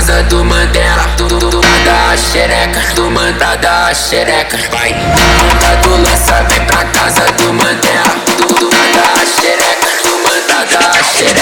casa do Mandela. Tu da xereca, tu manda da xereca. Vai, manda do lança, vem pra casa do Mandela. Tu da xereca, tu manda da xereca.